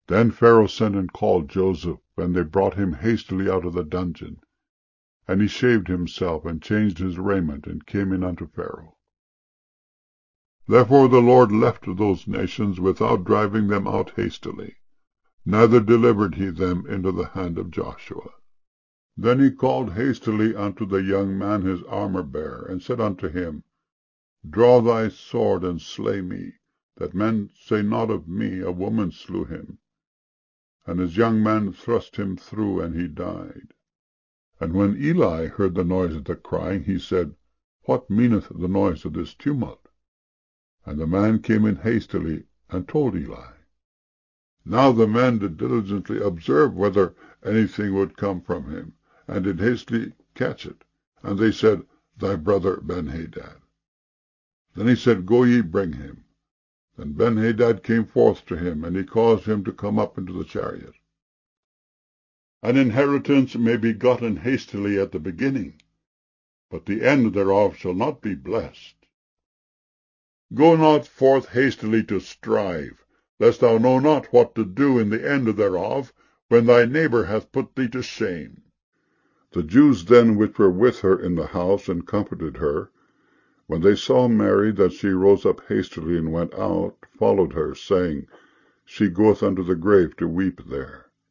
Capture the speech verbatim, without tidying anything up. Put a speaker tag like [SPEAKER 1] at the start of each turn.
[SPEAKER 1] Then Pharaoh sent and called Joseph, and they brought him hastily out of the dungeon. And he shaved himself, and changed his raiment, and came in unto Pharaoh. Therefore the Lord left those nations without driving them out hastily, neither delivered he them into the hand of Joshua. Then he called hastily unto the young man his armour-bearer, and said unto him, Draw thy sword, and slay me, that men say not of me, A woman slew him. And his young man thrust him through, and he died. And when Eli heard the noise of the crying, he said, What meaneth the noise of this tumult? And the man came in hastily, and told Eli. Now the men did diligently observe whether anything would come from him, and did hastily catch it. And they said, Thy brother Benhadad. Then he said, Go ye, bring him. Then Benhadad came forth to him, and he caused him to come up into the chariot. An inheritance may be gotten hastily at the beginning, but the end thereof shall not be blessed. Go not forth hastily to strive, lest thou know not what to do in the end thereof, when thy neighbour hath put thee to shame. The Jews then which were with her in the house, and comforted her, when they saw Mary, that she rose up hastily and went out, followed her, saying, She goeth unto the grave to weep there.